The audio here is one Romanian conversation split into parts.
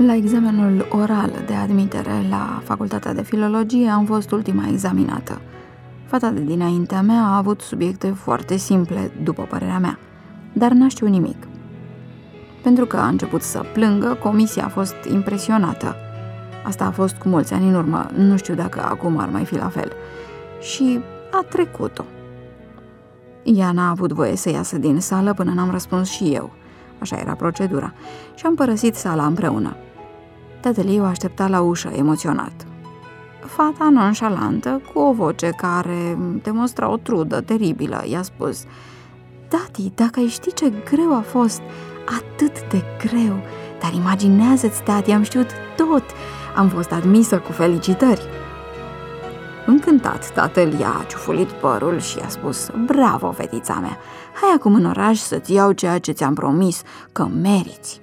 La examenul oral de admitere la Facultatea de Filologie am fost ultima examinată. Fata de dinaintea mea a avut subiecte foarte simple, după părerea mea, dar n-a știut nimic. Pentru că a început să plângă, comisia a fost impresionată. Asta a fost cu mulți ani în urmă, nu știu dacă acum ar mai fi la fel. Și a trecut-o. Ea n-a avut voie să iasă din sală până n-am răspuns și eu. Așa era procedura. Și am părăsit sala împreună. Tatăl ei o aștepta la ușă, emoționat. Fata nonșalantă, cu o voce care demonstra o trudă teribilă, i-a spus: "Tati, dacă ai ști ce greu a fost, atât de greu, dar imaginează-ți, tati, am știut tot, am fost admisă cu felicitări." Încântat, tatăl i-a ciufulit părul și i-a spus: "Bravo, fetița mea, hai acum în oraș să-ți iau ceea ce ți-am promis, că meriți."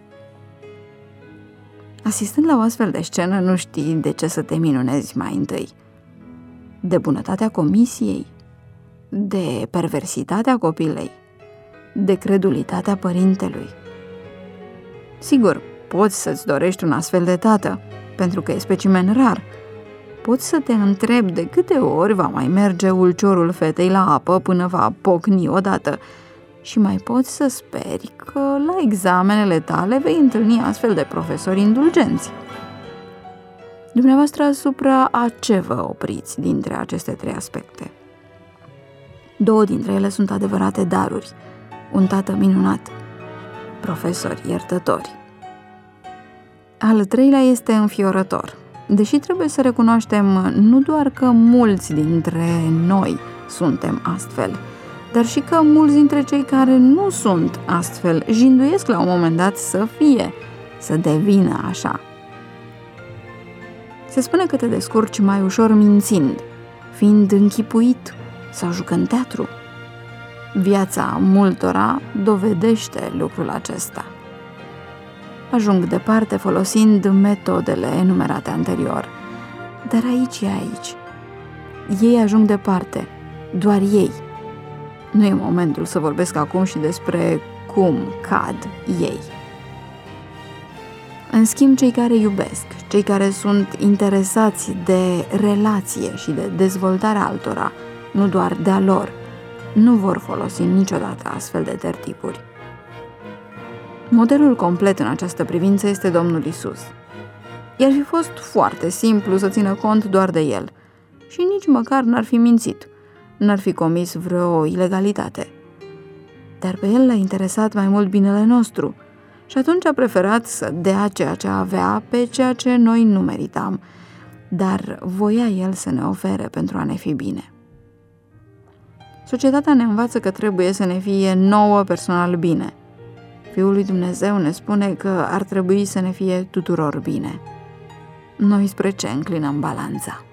Asistând la o astfel de scenă, nu știi de ce să te minunezi mai întâi. De bunătatea comisiei, de perversitatea copilei, de credulitatea părintelui. Sigur, poți să-ți dorești un astfel de tată, pentru că e specimen rar. Poți să te întrebi de câte ori va mai merge ulciorul fetei la apă până va pocni odată. Și mai poți să speri că la examenele tale vei întâlni astfel de profesori indulgenți. Dumneavoastră, asupra a ce vă opriți dintre aceste trei aspecte? Două dintre ele sunt adevărate daruri. Un tată minunat, profesori iertători. Al treilea este înfiorător. Deși trebuie să recunoaștem nu doar că mulți dintre noi suntem astfel, dar și că mulți dintre cei care nu sunt astfel jinduiesc la un moment dat să fie, să devină așa. Se spune că te descurci mai ușor mințind, fiind închipuit sau jucând teatru. Viața multora dovedește lucrul acesta. Ajung departe folosind metodele enumerate anterior, dar aici e aici. Ei ajung departe, doar ei. Nu e momentul să vorbesc acum și despre cum cad ei. În schimb, cei care iubesc, cei care sunt interesați de relație și de dezvoltarea altora, nu doar de-a lor, nu vor folosi niciodată astfel de tertipuri. Modelul complet în această privință este Domnul Isus. I-ar fi fost foarte simplu să țină cont doar de el și nici măcar n-ar fi mințit. N-ar fi comis vreo ilegalitate. Dar pe el l-a interesat mai mult binele nostru și atunci a preferat să dea ceea ce avea pe ceea ce noi nu meritam, dar voia el să ne ofere pentru a ne fi bine. Societatea ne învață că trebuie să ne fie nouă personal bine. Fiul lui Dumnezeu ne spune că ar trebui să ne fie tuturor bine. Noi spre ce înclinăm balanța?